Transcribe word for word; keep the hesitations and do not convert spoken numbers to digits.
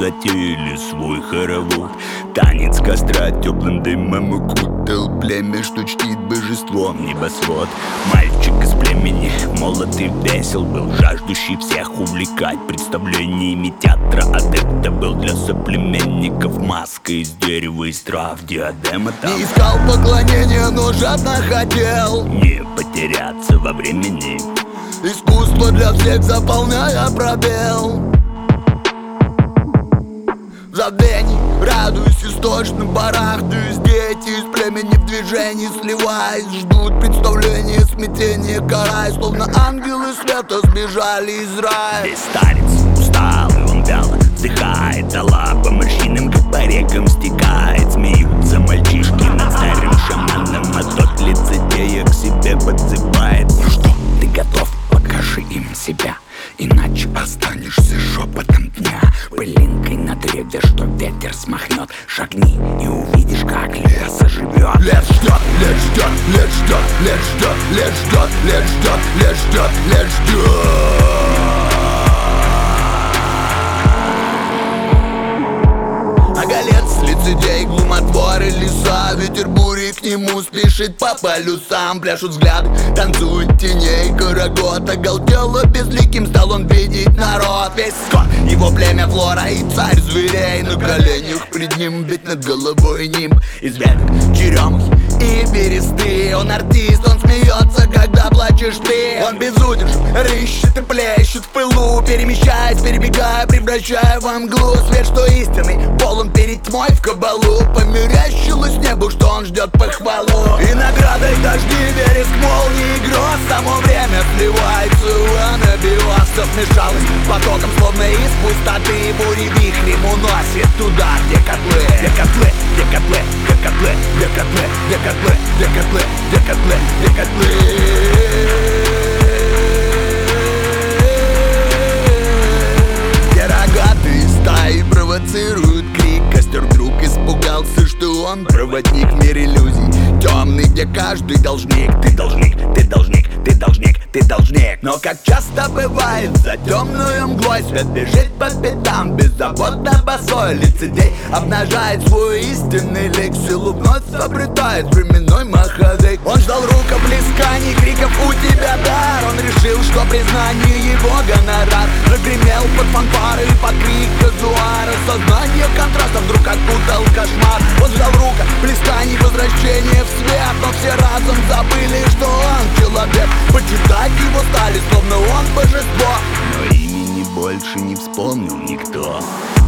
затеяли свой хоровод. Танец костра теплым дымом укутал племя, что чтит божеством небосвод. Мальчик из племени, молод и весел был, жаждущий всех увлекать представлениями театра. Адепта был для соплеменников маска из дерева, из трав, диадема там. Не искал поклонения, но жадно хотел не потеряться во времени. Искусство для всех, заполняя пробел. В забвении радуюсь источным, барахтаюсь. Дети из племени в движении сливаясь, ждут представления, смятения, караясь, словно ангелы света сбежали из рая. Весь старец усталый, он вяло вздыхает, а лапа морщинам, как по рекам стекает. Смеются мальчишки над старым шаманом, а тот лицедея к себе подзывает. Ну что, ты готов? Покажи им себя, иначе останешься шепотом дня, пылинкой на древе, что ветер смахнет. Шагни и увидишь, как лес оживет. Лес ждет, лес ждет, лес ждет, лес ждет, лес ждет, лес ждет, лес ждет, лес ждет. Оголец, лицедей, глумотворы, леса, ветер бури к нему спешит по полюсам. Пляшут взгляды, танцуют теней, карагод оголтело безликим стал он видеть народ. Весь скот, его племя флора и царь зверей. На коленях пред ним, ведь над головой нимб из веток, черемухи и бересты. Он артист, он смеется, когда плачешь ты. Он безудержен, рыщет и плещет в пылу, перемещаясь, перебегая, превращая во мглу. Свет, что истинный, полон перед тьмой в кабалу. Померещилось небу, что он ждет похвалу. И наградой дожди, вереск, молнии, гроз. Само время сливается, он обивался, смешалось потоком, словно из пустоты. Бури вихрем уносит туда, где котлы, где котлы, где котлы, где котлы, где котлы, где котлы, где котлы, где котлы, где котлы. Где рогатые стаи провоцируют крик. Костер вдруг испугался, что он проводник в мир иллюзий темный, где каждый должник. Ты должник, ты должник, ты должник, ты должник. Но как часто бывает, за темную мглой свет бежит по пятам, беззаботно босой. Лицедей обнажает свой истинный лик, силу вновь обретает временной маховик. Он ждал рукоплесканий, криков «У тебя дар!» Он решил, что признание его гонорар. Загремел под фанфары и под крик казуара. Сознание контраста вдруг окутал кошмар. Он ждал рукоплесканий, возвращение в свет, но все разом забыли, что он человек. Почитать его стали, словно он божество, но имени больше не вспомнил никто.